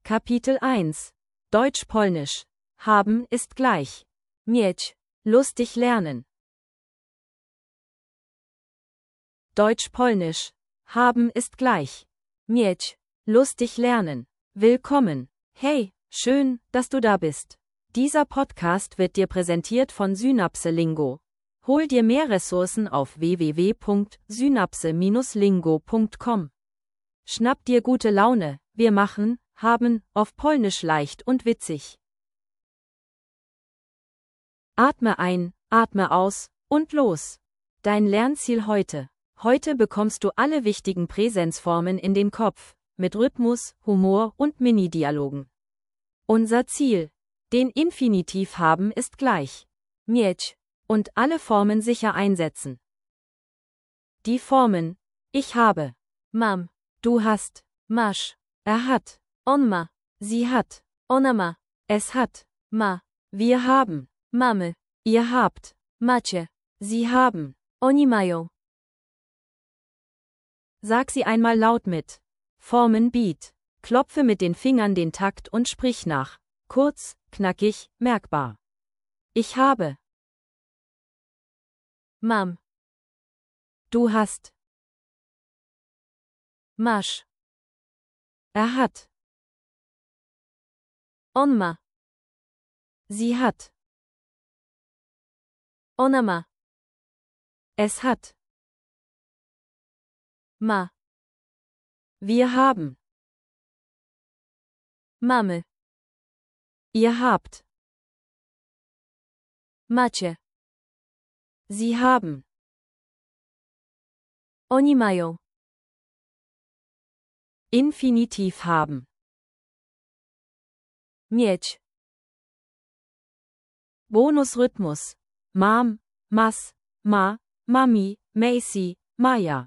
Kapitel 1. Deutsch-Polnisch. Haben ist gleich. Mieć. Lustig lernen. Deutsch-Polnisch. Haben ist gleich. Mieć. Lustig lernen. Willkommen. Hey, schön, dass du da bist. Dieser Podcast wird dir präsentiert von Synapse Lingo. Hol dir mehr Ressourcen auf www.synapse-lingo.com. Schnapp dir gute Laune, wir machen, haben, auf Polnisch leicht und witzig. Atme ein, atme aus, und los. Dein Lernziel heute. Heute bekommst du alle wichtigen Präsensformen in den Kopf, mit Rhythmus, Humor und Mini-Dialogen. Unser Ziel. Den Infinitiv haben ist gleich. Mieć. Und alle Formen sicher einsetzen. Die Formen. Ich habe. Mam. Du hast. Masz. Er hat. On ma. Sie hat. Ona ma. Es hat. Ma. Wir haben. Mamy. Ihr habt. Macie. Sie haben. Oni mają. Sag sie einmal laut mit. Formen Beat. Klopfe mit den Fingern den Takt und sprich nach. Kurz, knackig, merkbar. Ich habe. Mam. Du hast. Masz. Er hat. On ma. Sie hat. Ona ma. Es hat. Ma. Wir haben. Mamy. Ihr habt. Macie. Sie haben. Oni mają. Infinitiv haben. Mieć. Bonusrhythmus. Mam, mas, ma, mami, Macy, Maja.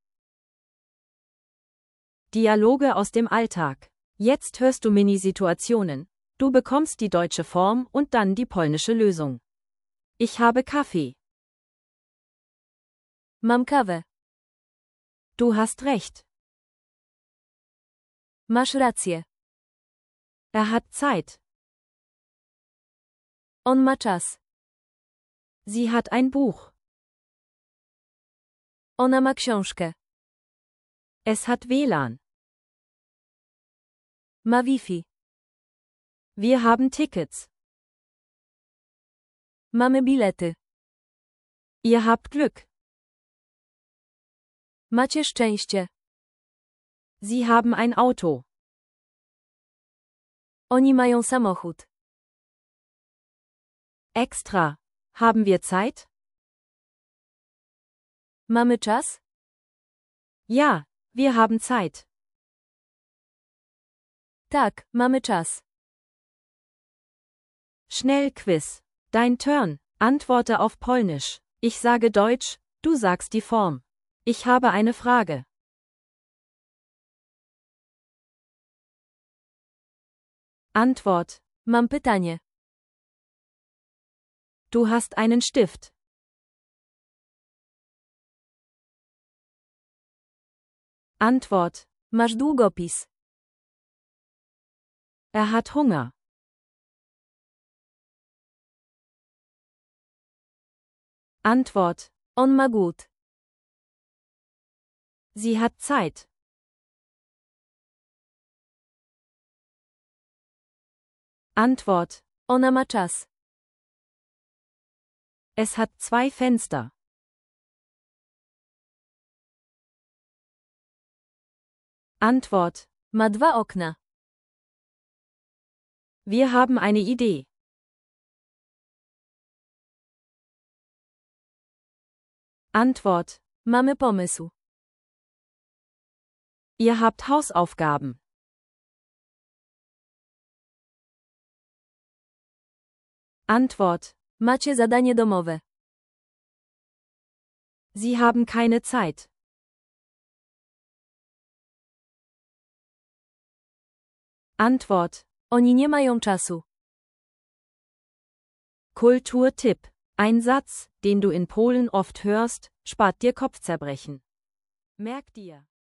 Dialoge aus dem Alltag. Jetzt hörst du Mini-Situationen. Du bekommst die deutsche Form und dann die polnische Lösung. Ich habe Kaffee. Mam kawę. Du hast recht. Masz rację. Er hat Zeit. On ma czas. Sie hat ein Buch. Ona ma książkę. Es hat WLAN. Ma Wi-Fi. Wir haben Tickets. Mamy bilety. Ihr habt Glück. Macie szczęście. Sie haben ein Auto. Oni mają samochód. Extra. Haben wir Zeit? Mamy czas? Ja, wir haben Zeit. Tak, mamy czas. Schnellquiz. Dein Turn. Antworte auf Polnisch. Ich sage Deutsch, du sagst die Form. Ich habe eine Frage. Antwort. Mam pytanie. Du hast einen Stift. Antwort. Masz długopis. Er hat Hunger. Antwort. On ma głód. Sie hat Zeit. Antwort. Ona ma czas. Es hat zwei Fenster. Antwort. Ma 2 okna. Wir haben eine Idee. Antwort. Mamy pomysł. Ihr habt Hausaufgaben. Antwort. Macie zadanie domowe. Sie haben keine Zeit. Antwort. Oni nie mają czasu. Kulturtipp. Ein Satz, den du in Polen oft hörst, spart dir Kopfzerbrechen. Merk dir.